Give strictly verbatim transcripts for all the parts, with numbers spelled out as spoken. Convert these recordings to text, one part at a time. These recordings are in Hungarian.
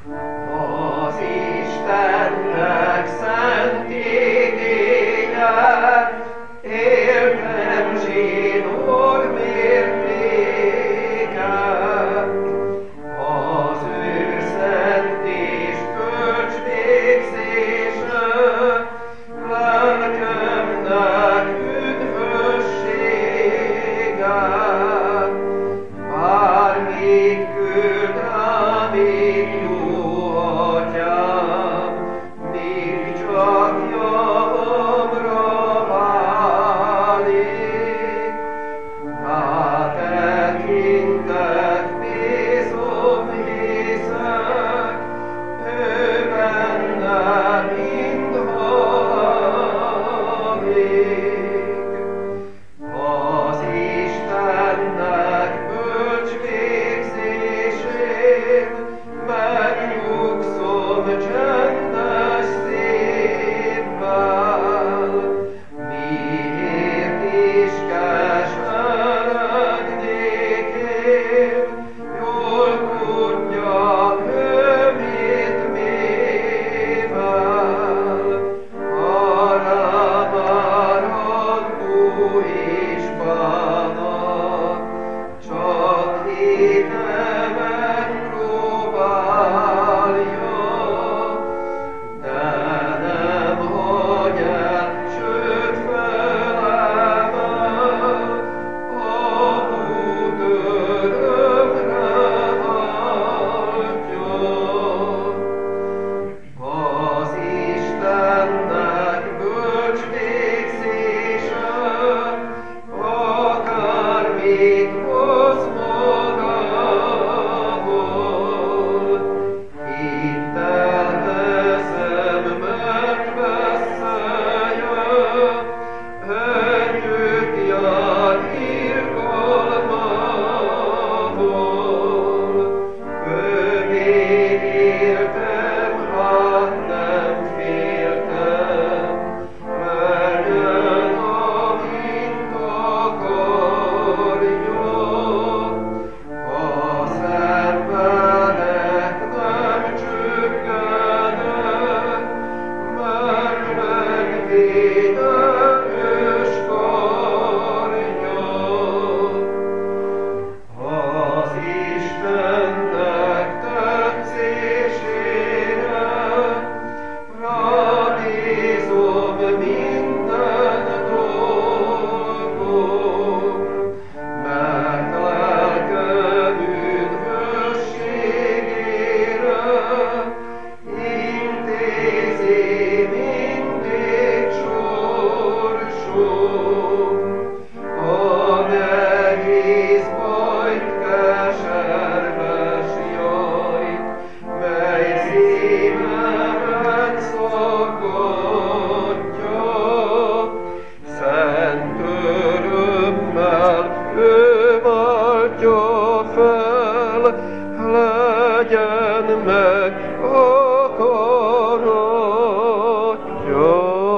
Az Istennek szent igénye, éltem zsinór mértéke. Az ő szent és bölcs végzése, lelkemnek üdvössége. Bármit küld rám én jó atyám, még csak javamra válik. Rátekintek, bízom, hiszek, ő benne mind hallik. Az Istennek bölcs végzésén megnyugszom csendes szívvel. Miért iskes erednék én, jól tudja, ő mit mivel. Arra már hangú is bánat, csak hite megpróbálja, de nem hagy el, sőt felemel, amúgy örömre váltja. Az Istennek bölcs végzése, akármit hoz magából. Hittel teszem, megveszelje, együtt jár irgalmából. Ő még éltem, hát nem féltem, legyen, amint akarja. A szenvedek nem csökkenek, mert megvéde ős karja. Az Istennek tetszésére rábízom minden dolgom, mert lelkem üdvösségére intézi mindig sorsom. A nehéz bajt, keserves jajt, mely szívemet szaggatja, szent örömmel ő váltja fel, legyen meg akaratja.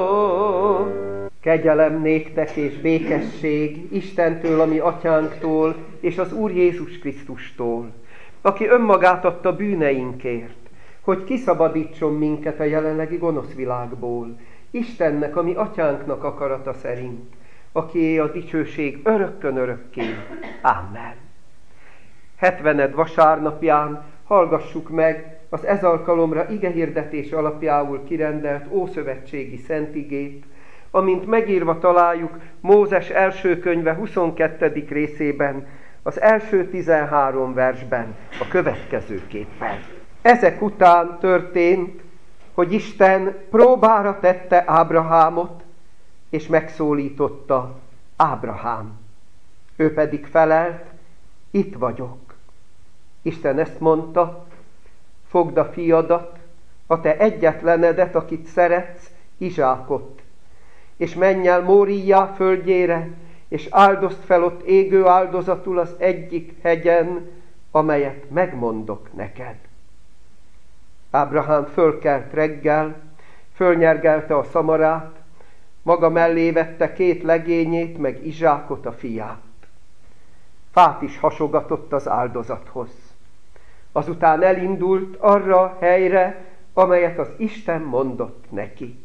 Kegyelem néktek és békesség Istentől, a mi atyánktól, és az Úr Jézus Krisztustól, aki önmagát adta bűneinkért, hogy kiszabadítson minket a jelenlegi gonosz világból, Istennek, a mi atyánknak akarata szerint, akié a dicsőség örökkön örökké. Amen. hetvened vasárnapján hallgassuk meg az ez alkalomra igehirdetés alapjául kirendelt ószövetségi szentigét, amint megírva találjuk Mózes első könyve huszonkettedik részében, az első tizenhárom versben a következőképpen. Ezek után történt, hogy Isten próbára tette Ábrahámot, és megszólította: Ábrahám. Ő pedig felelt: itt vagyok. Isten ezt mondta: fogd a fiadat, a te egyetlenedet, akit szeretsz, Izsákot, és menj el Móriá földjére, és áldozd fel ott égő áldozatul az egyik hegyen, amelyet megmondok neked. Ábrahám fölkelt reggel, fölnyergelte a szamarát, maga mellé vette két legényét, meg Izsákot, a fiát. Fát is hasogatott az áldozathoz. Azután elindult arra a helyre, amelyet az Isten mondott neki.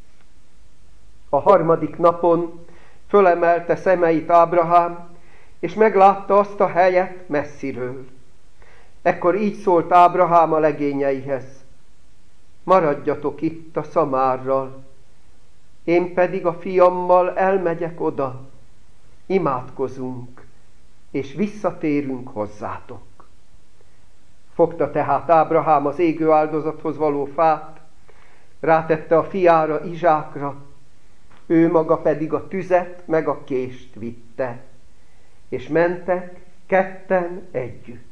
A harmadik napon fölemelte szemeit Ábrahám, és meglátta azt a helyet messziről. Ekkor így szólt Ábrahám a legényeihez: maradjatok itt a szamárral, én pedig a fiammal elmegyek oda, imádkozunk, és visszatérünk hozzátok. Fogta tehát Ábrahám az égő áldozathoz való fát, rátette a fiára, Izsákra, ő maga pedig a tüzet meg a kést vitte, és mentek ketten együtt.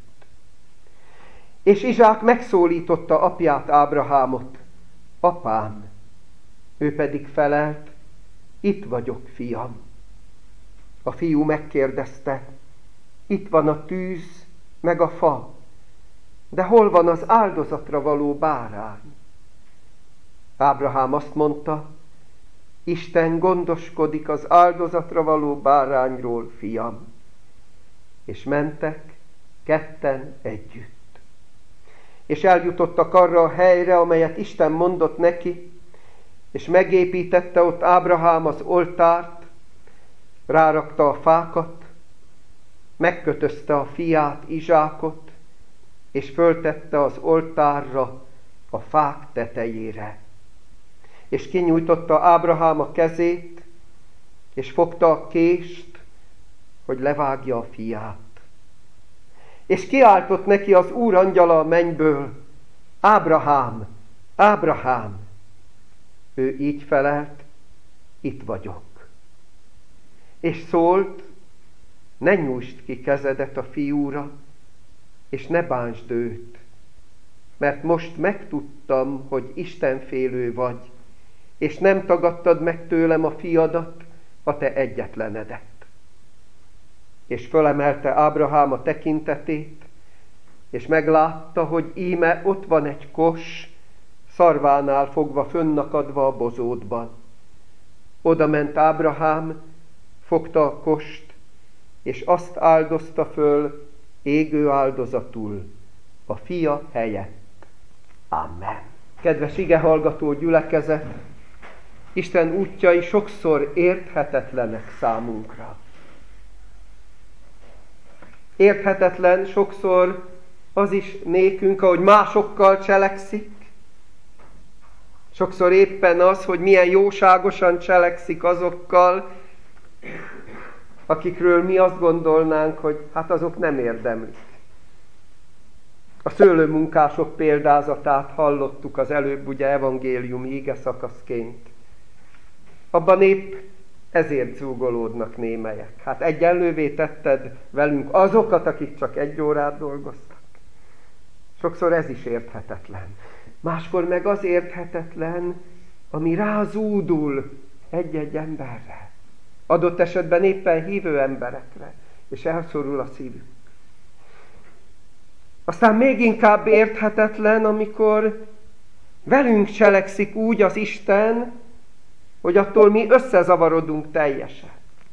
És Izsák megszólította apját, Ábrahámot: apám. Ő pedig felelt: itt vagyok, fiam. A fiú megkérdezte: itt van a tűz meg a fa, de hol van az áldozatra való bárány? Ábrahám azt mondta: Isten gondoskodik az áldozatra való bárányról, fiam. És mentek ketten együtt. És eljutottak arra a helyre, amelyet Isten mondott neki, és megépítette ott Ábrahám az oltárt, rárakta a fákat, megkötözte a fiát, Izsákot, és föltette az oltárra, a fák tetejére. És kinyújtotta Ábrahám a kezét, és fogta a kést, hogy levágja a fiát. És kiáltott neki az Úr angyala a mennyből: Ábrahám, Ábrahám! Ő így felelt: itt vagyok. És szólt: ne nyújtsd ki kezedet a fiúra, és ne bántsd őt, mert most megtudtam, hogy istenfélő vagy, és nem tagadtad meg tőlem a fiadat, a te egyetlenedet. És fölemelte Ábrahám a tekintetét, és meglátta, hogy íme ott van egy kos, szarvánál fogva fönnakadva a bozótban. Oda ment Ábrahám, fogta a kost, és azt áldozta föl égő áldozatul a fia helyett. Amen. Kedves igehallgató gyülekezet, Isten útjai sokszor érthetetlenek számunkra. Érthetetlen sokszor az is nékünk, ahogy másokkal cselekszik. Sokszor éppen az, hogy milyen jóságosan cselekszik azokkal, akikről mi azt gondolnánk, hogy hát azok nem érdemlik. A szőlőmunkások példázatát hallottuk az előbb, ugye evangéliumi ige szakaszként. Abban épp ezért zúgolódnak némelyek. Hát egyenlővé tetted velünk azokat, akik csak egy órát dolgoztak. Sokszor ez is érthetetlen. Máskor meg az érthetetlen, ami rázúdul egy-egy emberre. Adott esetben éppen hívő emberekre, és elszorul a szívük. Aztán még inkább érthetetlen, amikor velünk cselekszik úgy az Isten, hogy attól mi összezavarodunk teljesen.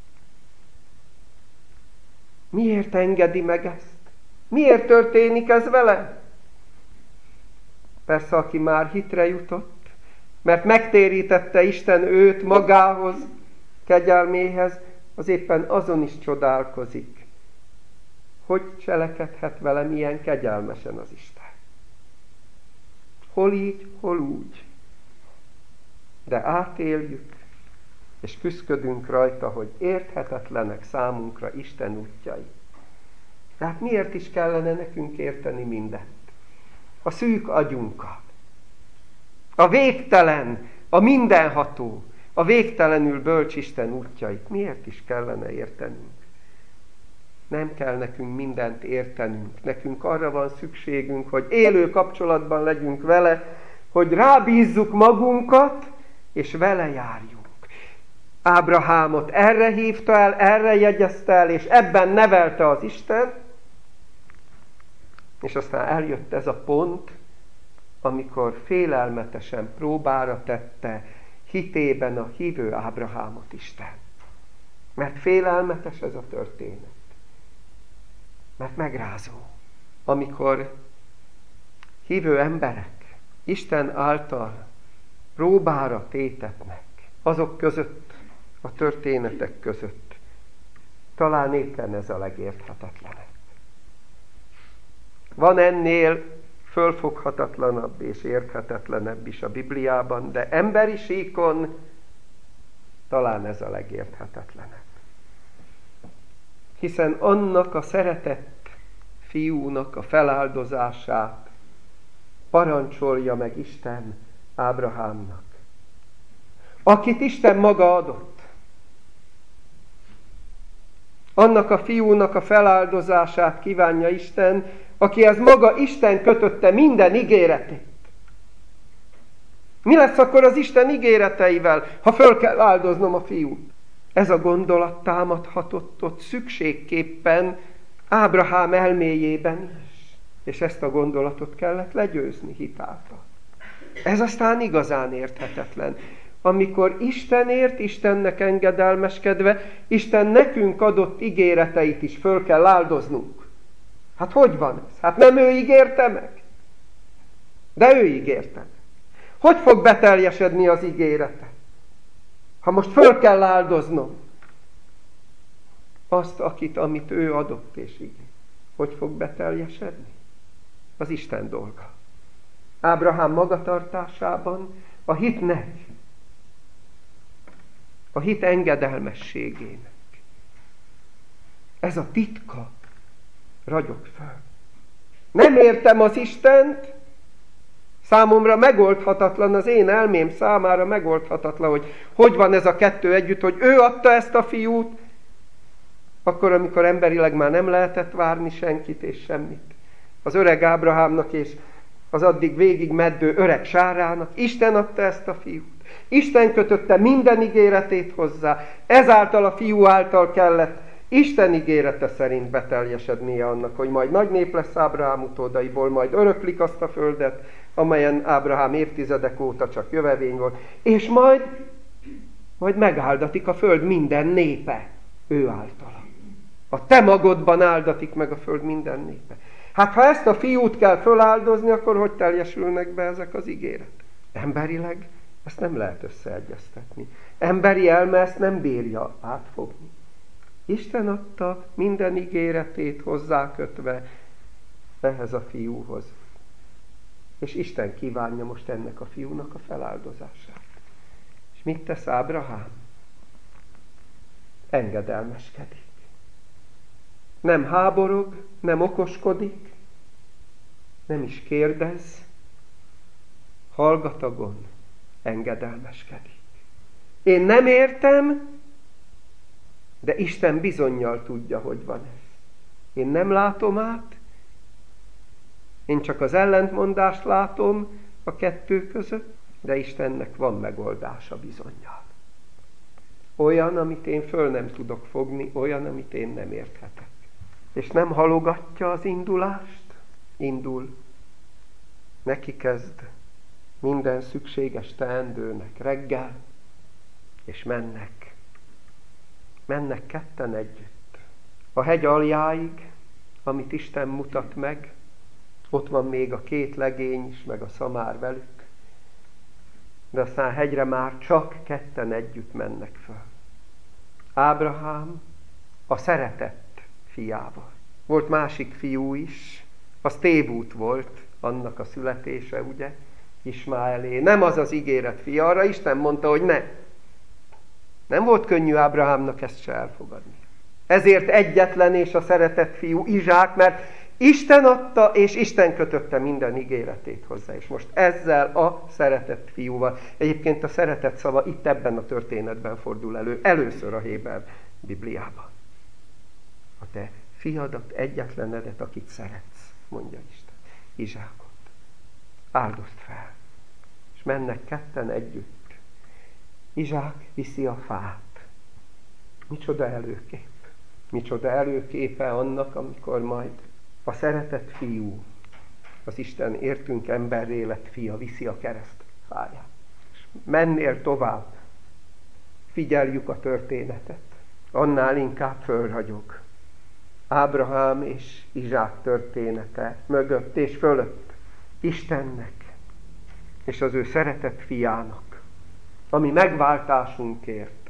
Miért engedi meg ezt? Miért történik ez vele? Persze, aki már hitre jutott, mert megtérítette Isten őt magához, kegyelméhez, az éppen azon is csodálkozik, hogy cselekedhet velem ilyen kegyelmesen az Isten. Hol így, hol úgy. De átéljük, és küszködünk rajta, hogy érthetetlenek számunkra Isten útjai. Tehát miért is kellene nekünk érteni mindent? A szűk agyunkat. A végtelen, a mindenható, a végtelenül bölcs Isten útjait miért is kellene értenünk? Nem kell nekünk mindent értenünk. Nekünk arra van szükségünk, hogy élő kapcsolatban legyünk vele, hogy rábízzuk magunkat, és vele járjunk. Ábrahámot erre hívta el, erre jegyezte el, és ebben nevelte az Isten, és aztán eljött ez a pont, amikor félelmetesen próbára tette hitében a hívő Ábrahámot Isten. Mert félelmetes ez a történet. Mert megrázó. Amikor hívő emberek Isten által próbára tétetnek, azok között, a történetek között. Talán éppen ez a legérthetetlenebb. Van ennél fölfoghatatlanabb és érthetetlenebb is a Bibliában, de emberi síkon talán ez a legérthetetlenebb. Hiszen annak a szeretett fiúnak a feláldozását parancsolja meg Isten Ábrahámnak, akit Isten maga adott. Annak a fiúnak a feláldozását kívánja Isten, akihez maga Isten kötötte minden ígéretét. Mi lesz akkor az Isten ígéreteivel, ha föl kell áldoznom a fiút? Ez a gondolat támadhatott ott szükségképpen Ábrahám elméjében is. És ezt a gondolatot kellett legyőzni hitáltal. Ez aztán igazán érthetetlen. Amikor Istenért, Istennek engedelmeskedve, Isten nekünk adott ígéreteit is föl kell áldoznunk. Hát hogy van ez? Hát nem ő ígérte meg? De ő ígérte. Hogy fog beteljesedni az ígérete? Ha most föl kell áldoznom azt, akit, amit ő adott és ígért. Hogy fog beteljesedni? Az Isten dolga. Ábrahám magatartásában a hitnek, a hit engedelmességének. Ez a titka ragyog föl. Nem értem az Istent, számomra megoldhatatlan, az én elmém számára megoldhatatlan, hogy hogy van ez a kettő együtt, hogy ő adta ezt a fiút, akkor, amikor emberileg már nem lehetett várni senkit és semmit. Az öreg Ábrahámnak és az addig végig meddő öreg Sárának Isten adta ezt a fiút. Isten kötötte minden ígéretét hozzá, ezáltal a fiú által kellett Isten ígérete szerint beteljesednie annak, hogy majd nagy nép lesz Ábrahám utódaiból, majd öröklik azt a földet, amelyen Ábrahám évtizedek óta csak jövevény volt, és majd, majd megáldatik a föld minden népe ő általa. A te magodban áldatik meg a föld minden népe. Hát ha ezt a fiút kell föláldozni, akkor hogy teljesülnek be ezek az ígéret? Emberileg ezt nem lehet összeegyeztetni. Emberi elme ezt nem bírja átfogni. Isten adta minden ígéretét hozzákötve ehhez a fiúhoz. És Isten kívánja most ennek a fiúnak a feláldozását. És mit tesz Ábrahám? Engedelmeskedik. Nem háborog, nem okoskodik, nem is kérdez, hallgatagon engedelmeskedik. Én nem értem, de Isten bizonnyal tudja, hogy van ez. Én nem látom át, én csak az ellentmondást látom a kettő között, de Istennek van megoldása bizonnyal. Olyan, amit én föl nem tudok fogni, olyan, amit én nem érthetek. És nem halogatja az indulást, indul. Neki kezd minden szükséges teendőnek reggel, és mennek. Mennek ketten együtt. A hegy aljáig, amit Isten mutat meg, ott van még a két legény is, meg a szamár velük. De aztán hegyre már csak ketten együtt mennek föl. Ábrahám a szeretett fiával. Volt másik fiú is, az tévút volt, annak a születése, ugye, Ismáelé. Nem az az ígéret fia, arra Isten mondta, hogy ne. Nem volt könnyű Ábrahámnak ezt se elfogadni. Ezért egyetlen és a szeretett fiú Izsák, mert Isten adta, és Isten kötötte minden ígéretét hozzá. És most ezzel a szeretett fiúval, egyébként a szeretett szava itt ebben a történetben fordul elő, először a Héber Bibliában. A te fiadat, egyetlenedet, akit szeretsz, mondja Isten, Izsákot. Áldozd fel. És mennek ketten együtt. Izsák viszi a fát. Micsoda előkép. Micsoda előképe annak, amikor majd a szeretett fiú, az Isten értünk emberré lett fia viszi a kereszt fáját. És mennél tovább, figyeljük a történetet. Annál inkább fölragyog. Ábrahám és Izsák története mögött és fölött Istennek és az ő szeretett fiának, ami megváltásunkért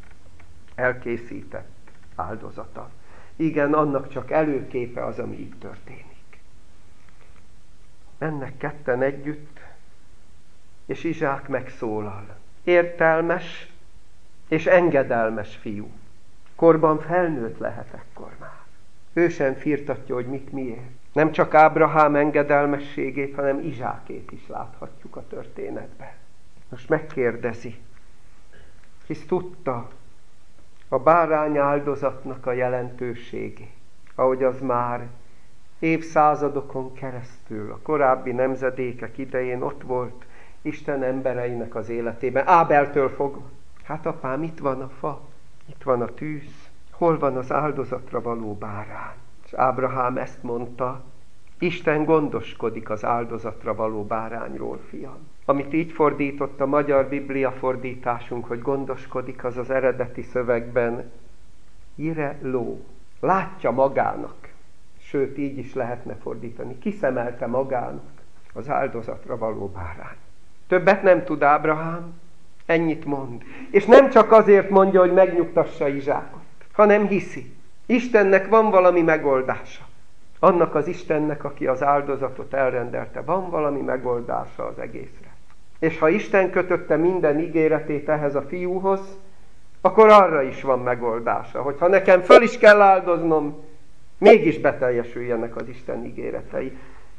elkészített áldozata. Igen, annak csak előképe az, ami itt történik. Mennek ketten együtt, és Izsák megszólal. Értelmes és engedelmes fiú. Korban felnőtt lehet ekkor már. Ő sem firtatja, hogy mit miért. Nem csak Ábrahám engedelmességét, hanem Izsákét is láthatjuk a történetben. Most megkérdezi, hisz tudta a bárány áldozatnak a jelentőségét, ahogy az már évszázadokon keresztül, a korábbi nemzedékek idején ott volt Isten embereinek az életében. Ábeltől fogva. Hát apám, itt van a fa, itt van a tűz, hol van az áldozatra való bárány? És Ábrahám ezt mondta, Isten gondoskodik az áldozatra való bárányról, fiam. Amit így fordított a magyar Biblia fordításunk, hogy gondoskodik, az az eredeti szövegben ire ló. Látja magának, sőt így is lehetne fordítani, kiszemelte magának az áldozatra való bárány. Többet nem tud Ábrahám, ennyit mond. És nem csak azért mondja, hogy megnyugtassa Izsákot, hanem hiszi. Istennek van valami megoldása. Annak az Istennek, aki az áldozatot elrendelte, van valami megoldása az egészre. És ha Isten kötötte minden ígéretét ehhez a fiúhoz, akkor arra is van megoldása, hogy ha nekem föl is kell áldoznom, mégis beteljesüljenek az Isten ígéretei.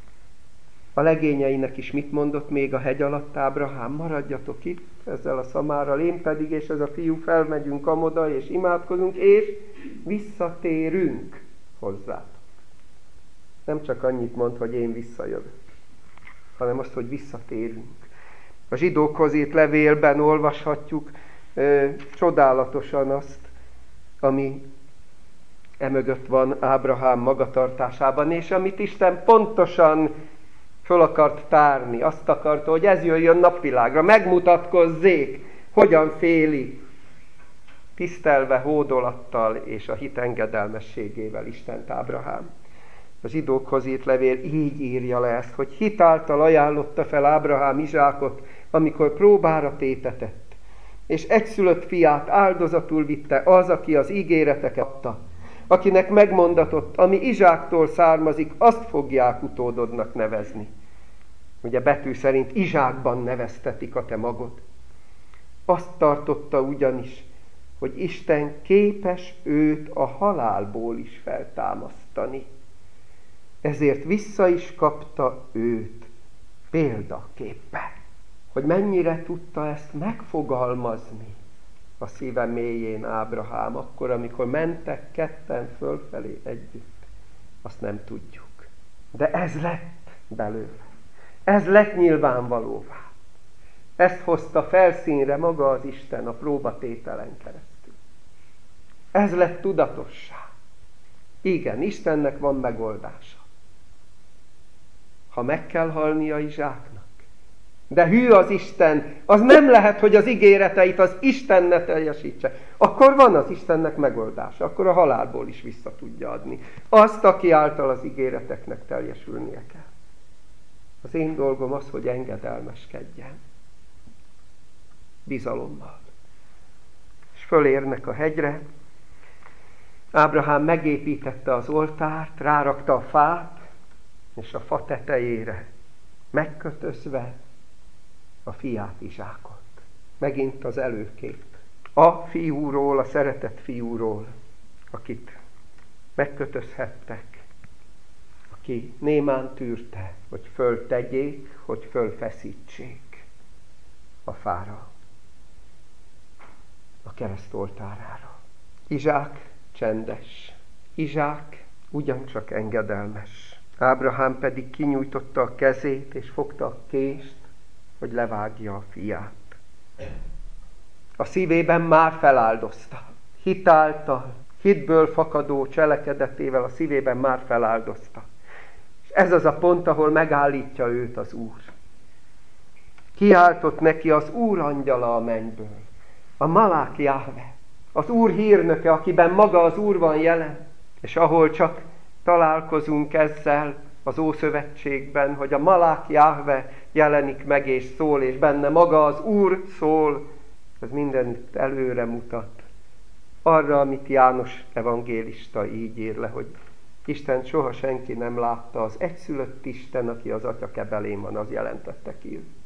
A legényeinek is mit mondott még a hegy alatt Ábrahám? Maradjatok itt ezzel a szamárral, én pedig és ez a fiú felmegyünk amoda, és imádkozunk, és visszatérünk hozzátok. Nem csak annyit mond, hogy én visszajövök, hanem azt, hogy visszatérünk. A zsidókhoz írt levélben olvashatjuk ö, csodálatosan azt, ami emögött van Ábrahám magatartásában, és amit Isten pontosan föl akart tárni, azt akarta, hogy ez jöjjön napvilágra, megmutatkozzék, hogyan féli, tisztelve hódolattal és a hit engedelmességével Istent Ábrahám. A zsidókhoz írt levél így írja le ezt, hogy hitáltal ajánlotta fel Ábrahám Izsákot, amikor próbára tétetett, és egyszülött fiát áldozatul vitte az, aki az ígéreteket adta, akinek megmondatott, ami Izsáktól származik, azt fogják utódodnak nevezni. Ugye betű szerint Izsákban neveztetik a te magod. Azt tartotta ugyanis, hogy Isten képes őt a halálból is feltámasztani. Ezért vissza is kapta őt példaképpen. Hogy mennyire tudta ezt megfogalmazni a szíve mélyén Ábrahám, akkor, amikor mentek ketten fölfelé együtt, azt nem tudjuk. De ez lett belőle. Ez lett nyilvánvalóvá. Ezt hozta felszínre maga az Isten a próbatételen keresztül. Ez lett tudatossá. Igen, Istennek van megoldása. Ha meg kell halnia Izsáknak, de hű az Isten, az nem lehet, hogy az ígéreteit az Isten ne teljesítse. Akkor van az Istennek megoldása, akkor a halálból is vissza tudja adni. Azt, aki által az ígéreteknek teljesülnie kell. Az én dolgom az, hogy engedelmeskedjen. Bizalommal. És fölérnek a hegyre. Ábrahám megépítette az oltárt, rárakta a fát, és a fa tetejére megkötözve a fiát Izsákot. Megint az előkép. A fiúról, a szeretett fiúról, akit megkötözhettek, aki némán tűrte, hogy föltegyék, hogy fölfeszítsék a fára, a kereszt oltárára. Izsák csendes, Izsák ugyancsak engedelmes. Ábrahám pedig kinyújtotta a kezét, és fogta a kést, hogy levágja a fiát. A szívében már feláldozta. Hitáltal, hitből fakadó cselekedetével a szívében már feláldozta. És ez az a pont, ahol megállítja őt az Úr. Kiáltott neki az Úr angyala a mennyből, a Malák Jahve, az Úr hírnöke, akiben maga az Úr van jelen, és ahol csak találkozunk ezzel, az Ószövetségben, hogy a Malák Jahve jelenik meg és szól, és benne maga az Úr szól, ez mindenütt előre mutat. Arra, amit János evangélista így ír le, hogy Isten soha senki nem látta, az egyszülött Isten, aki az atya kebelén van, az jelentette ki őt.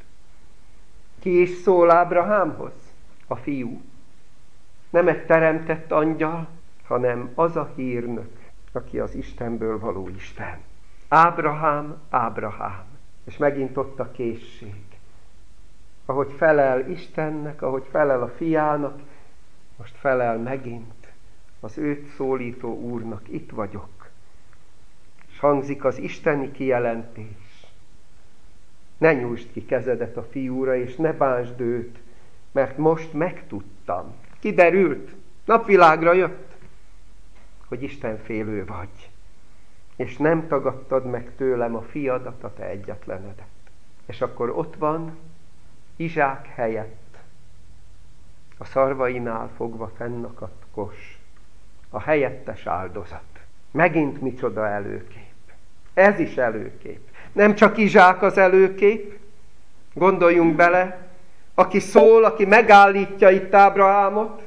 Ki is szól Ábrahámhoz? A fiú. Nem egy teremtett angyal, hanem az a hírnök, aki az Istenből való Isten. Ábrahám, Ábrahám. És megint ott a készség. Ahogy felel Istennek, ahogy felel a fiának, most felel megint az őt szólító Úrnak. Itt vagyok. És hangzik az isteni kijelentés. Ne nyújtsd ki kezedet a fiúra, és ne bánsd őt, mert most megtudtam. Kiderült, napvilágra jött, hogy Istenfélő vagy. És nem tagadtad meg tőlem a fiadat, a te egyetlenedet. És akkor ott van Izsák helyett, a szarvainál fogva fennakadt kos, a helyettes áldozat. Megint micsoda előkép. Ez is előkép. Nem csak Izsák az előkép, gondoljunk bele, aki szól, aki megállítja itt Ábrahámot,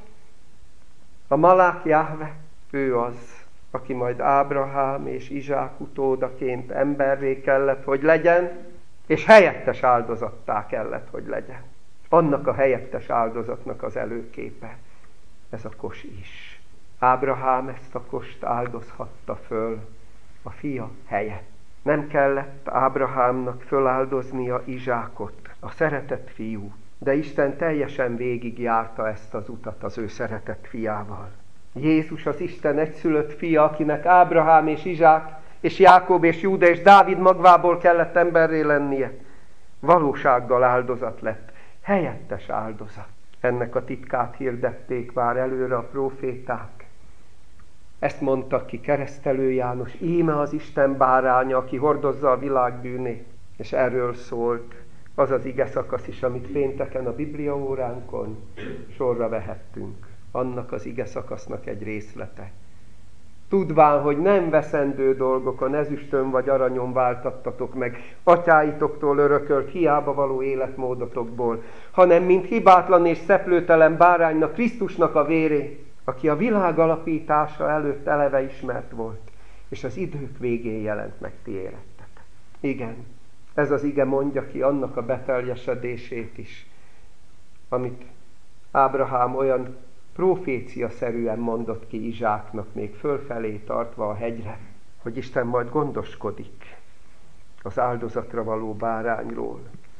a Malák Jahve, ő az, aki majd Ábrahám és Izsák utódaként emberré kellett, hogy legyen, és helyettes áldozattá kellett, hogy legyen. Annak a helyettes áldozatnak az előképe, ez a kos is. Ábrahám ezt a kost áldozhatta föl a fia helyett. Nem kellett Ábrahámnak föláldoznia Izsákot, a szeretett fiú, de Isten teljesen végigjárta ezt az utat az ő szeretett fiával. Jézus az Isten egyszülött fia, akinek Ábrahám és Izsák és Jákob és Júda és Dávid magvából kellett emberré lennie. Valósággal áldozat lett, helyettes áldozat. Ennek a titkát hirdették már előre a próféták. Ezt mondta ki Keresztelő János, íme az Isten báránya, aki hordozza a világ bűnét. És erről szólt az az ige szakasz is, amit pénteken a Biblia óránkon sorra vehettünk. Annak az ige szakasznak egy részlete. Tudván, hogy nem veszendő dolgokon, ezüstön vagy aranyon váltattatok meg atyáitoktól örökölt hiába való életmódotokból, hanem mint hibátlan és szeplőtelen báránynak, Krisztusnak a véré, aki a világ alapítása előtt eleve ismert volt, és az idők végén jelent meg ti érettek. Igen, ez az ige mondja ki annak a beteljesedését is, amit Ábrahám olyan proféciaszerűen mondott ki Izsáknak, még fölfelé tartva a hegyre, hogy Isten majd gondoskodik az áldozatra való bárányról.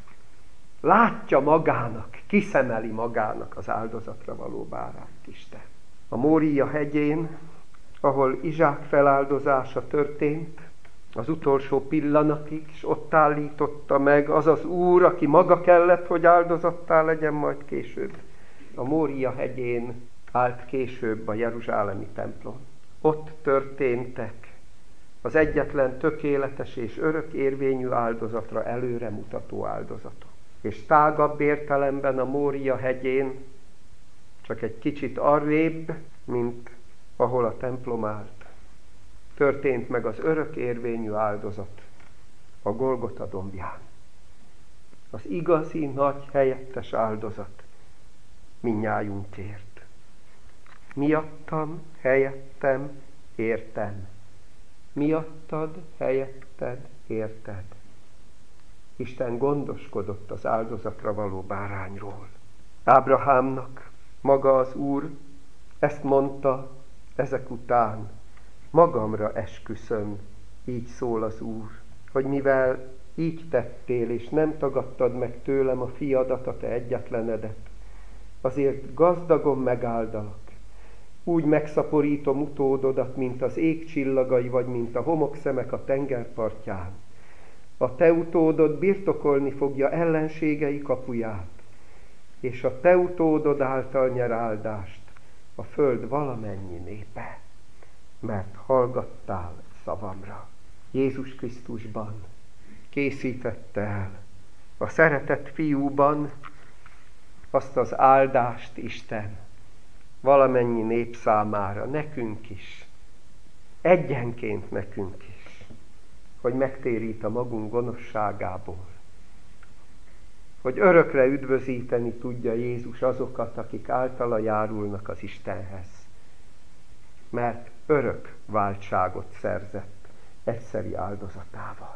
Látja magának, kiszemeli magának az áldozatra való bárányt Isten. A Mória hegyén, ahol Izsák feláldozása történt, az utolsó pillanatig, és ott állította meg az az Úr, aki maga kellett, hogy áldozattá legyen majd később. A Mória hegyén állt később a jeruzsálemi templom. Ott történtek az egyetlen tökéletes és örök érvényű áldozatra előre mutató áldozatok. És tágabb értelemben a Mória hegyén, csak egy kicsit arrébb, mint ahol a templom állt, történt meg az örök érvényű áldozat a Golgota dombján. Az igazi nagy helyettes áldozat mindnyájunkért. Miattam, helyettem, értem. Miattad, helyetted, érted. Isten gondoskodott az áldozatra való bárányról. Ábrahámnak maga az Úr ezt mondta ezek után, magamra esküszöm, így szól az Úr, hogy mivel így tettél, és nem tagadtad meg tőlem a fiadat, a te egyetlenedet, azért gazdagon megáldalak. Úgy megszaporítom utódodat, mint az ég csillagai, vagy mint a homokszemek a tengerpartján. A te utódod birtokolni fogja ellenségei kapuját, és a te utódod által nyer áldást a föld valamennyi népe, mert hallgattál szavamra. Jézus Krisztusban készítette el a szeretett fiúban azt az áldást Isten valamennyi nép számára, nekünk is, egyenként nekünk is, hogy megtérít a magunk gonoszságából, hogy örökre üdvözíteni tudja Jézus azokat, akik általa járulnak az Istenhez. Mert örök váltságot szerzett egyszeri áldozatával.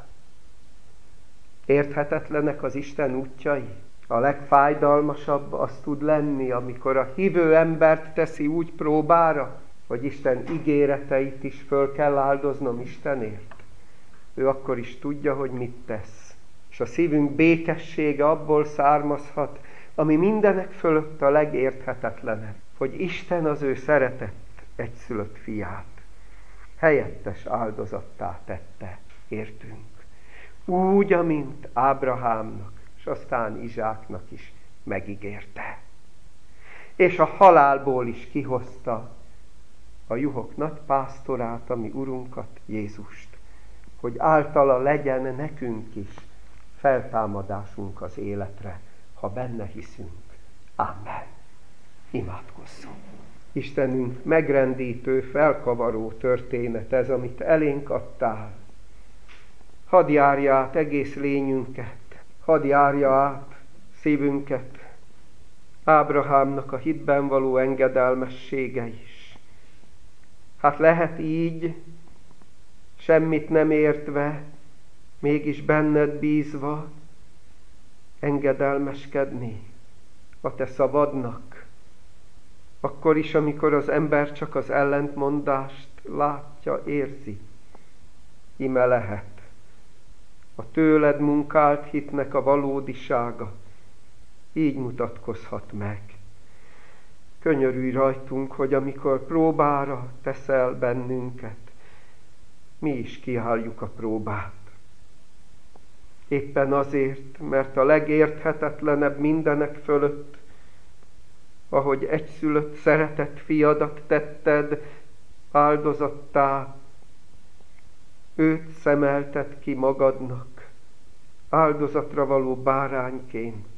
Érthetetlenek az Isten útjai? A legfájdalmasabb az tud lenni, amikor a hívő embert teszi úgy próbára, hogy Isten ígéreteit is föl kell áldoznom Istenért. Ő akkor is tudja, hogy mit tesz. És a szívünk békessége abból származhat, ami mindenek fölött a legérthetetlenebb, hogy Isten az ő szeretett egyszülött fiát helyettes áldozattá tette, értünk. Úgy, amint Ábrahámnak, és aztán Izsáknak is megígérte. És a halálból is kihozta a juhok nagy pásztorát, a mi Urunkat, Jézust, hogy általa legyen nekünk is feltámadásunk az életre, ha benne hiszünk. Amen. Imádkozzunk. Istenünk, megrendítő, felkavaró történet ez, amit elénk adtál. Hadd járja át egész lényünket, hadd járja át szívünket, Ábrahámnak a hitben való engedelmessége is. Hát lehet így, semmit nem értve, mégis benned bízva engedelmeskedni a te szabadnak, akkor is, amikor az ember csak az ellentmondást látja, érzi. Ime lehet a tőled munkált hitnek a valódisága, így mutatkozhat meg. Könyörülj rajtunk, hogy amikor próbára teszel bennünket, mi is kiálljuk a próbát. Éppen azért, mert a legérthetetlenebb mindenek fölött, ahogy egyszülött szeretett fiadat tetted áldozattá, őt szemelted ki magadnak, áldozatra való bárányként.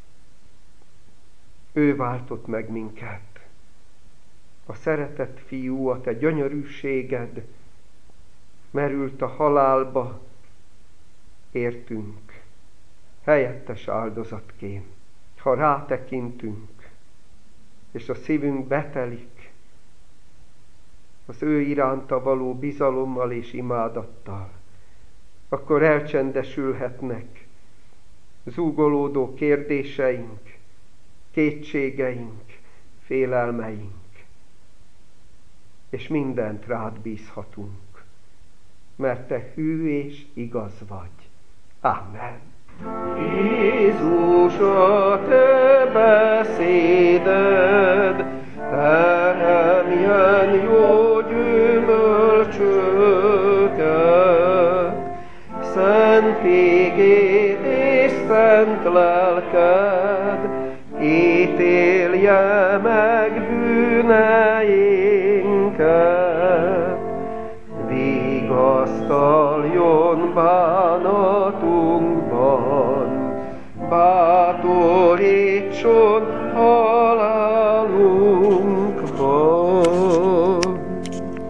Ő váltott meg minket. A szeretett fiú, a te gyönyörűséged merült a halálba, értünk, helyettes áldozatként. Ha rátekintünk, és a szívünk betelik az ő iránta való bizalommal és imádattal, akkor elcsendesülhetnek zúgolódó kérdéseink, kétségeink, félelmeink, és mindent rád bízhatunk, mert te hű és igaz vagy. Amen. Jézus, a te beszéded teremjen jó gyümölcsöket, szent igéd és szent lelked ítélje meg bűneinket, vigasztaljon bánatunkban, bátorítson